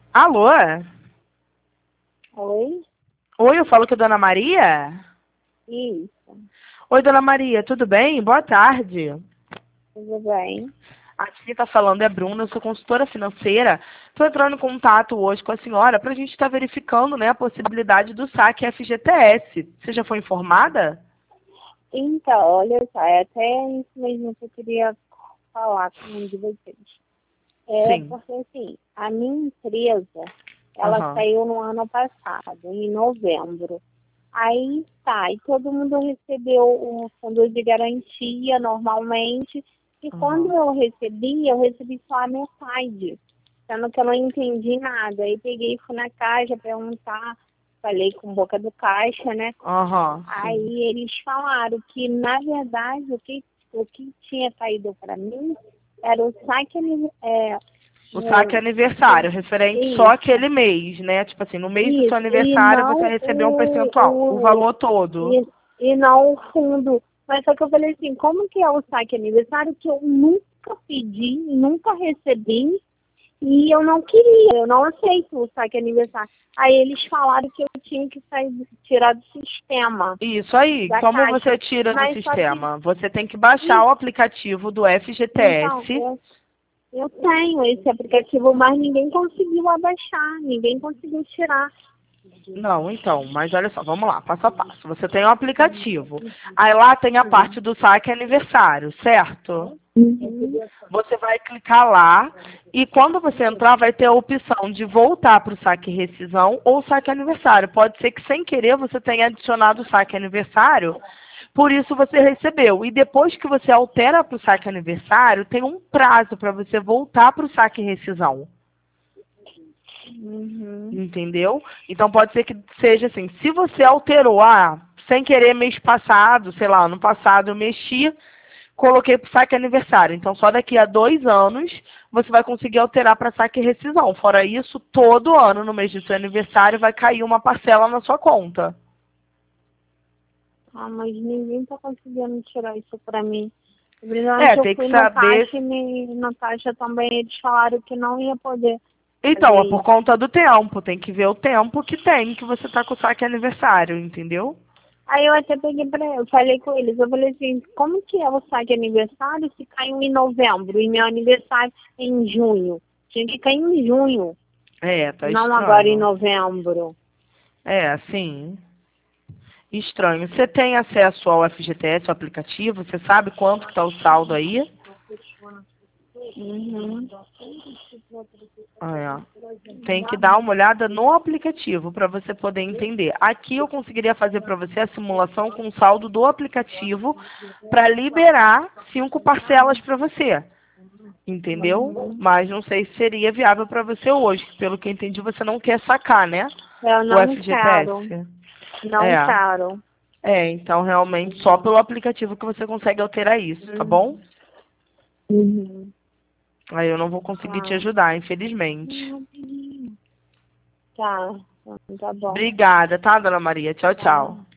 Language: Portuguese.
Alô? Oi? Oi, eu falo com a Dona Maria? Isso, Oi, Dona Maria, tudo bem? Boa tarde. tudo bem? Aqui quem está falando é a Bruna, eu sou consultora financeira. Estou entrando em contato hoje com a senhora para a gente estar verificando, né, a possibilidade do saque FGTS. Você já foi informada? Então, olha só, é até isso mesmo que eu queria falar com um de vocês. É Sim. porque, assim, a minha empresa, ela Aham. saiu no ano passado, em novembro. Aí tá, e todo mundo recebeu o fundo de garantia normalmente, e quando Aham. eu recebi só a metade, sendo que eu não entendi nada. Aí peguei e fui na caixa perguntar, falei com boca do caixa, né? Aham, sim. Aí eles falaram que, na verdade, o que tinha caído para mim era o saque, O saque é o, aniversário, referente só isso, àquele mês, né? Tipo assim, no mês do seu isso, e aniversário você não recebeu um percentual, o valor todo. e não o fundo. Mas só que eu falei assim, como que é o saque aniversário que eu nunca pedi, nunca recebi, e eu não queria, eu não aceito o saque aniversário. Aí eles falaram que eu tinha que tirar do sistema, Isso aí, da como você caixa. tira do Mas só que, sistema? Você tem que baixar o isso, aplicativo do então, FGTS. eu tenho esse aplicativo, mas ninguém conseguiu abaixar, ninguém conseguiu tirar. Não, então, mas olha só, vamos lá, passo a passo. Você tem o aplicativo. Aí lá tem a parte do saque aniversário, certo? Uhum. Você vai clicar lá e quando você entrar vai ter a opção de voltar para o saque rescisão ou saque aniversário. Pode ser que sem querer você tenha adicionado o saque aniversário, por isso você recebeu. E depois que você altera para o saque aniversário, tem um prazo para você voltar para o saque rescisão. Uhum. Entendeu? Então pode ser que seja assim, se você alterou, sem querer mês passado, sei lá, ano passado eu mexi, coloquei para saque aniversário. Então só daqui a 2 anos você vai conseguir alterar para saque rescisão. Fora isso, todo ano no mês do seu aniversário vai cair uma parcela na sua conta. Ah, mas ninguém tá conseguindo tirar isso pra mim. Brilhante, É, eu tem que fui na saber. taxa e na taxa também eles falaram que não ia poder Então, fazer é por isso. conta do tempo. Tem que ver o tempo que tem que você tá com o saque aniversário, entendeu? Aí eu até peguei eu falei com eles, eu falei assim, como que é o saque aniversário se caiu em novembro e meu aniversário é em junho? Tinha que cair em junho, É, tá não agora em estranho. novembro. É, sim. Estranho. Você tem acesso ao FGTS, o aplicativo? Você sabe quanto que está o saldo aí? Uhum. Tem que dar uma olhada no aplicativo para você poder entender. Aqui eu conseguiria fazer para você a simulação com o saldo do aplicativo para liberar 5 parcelas para você. Entendeu? Uhum. Mas não sei se seria viável para você hoje. Pelo que eu entendi, você não quer sacar, né? Eu O não quero, FGTS. não É. quero. Então realmente só pelo aplicativo que você consegue alterar isso, tá bom? Uhum. Aí eu não vou conseguir te Tá. ajudar, infelizmente. Tá, tá bom. Obrigada, tá, dona Maria? Tchau, Tá. tchau.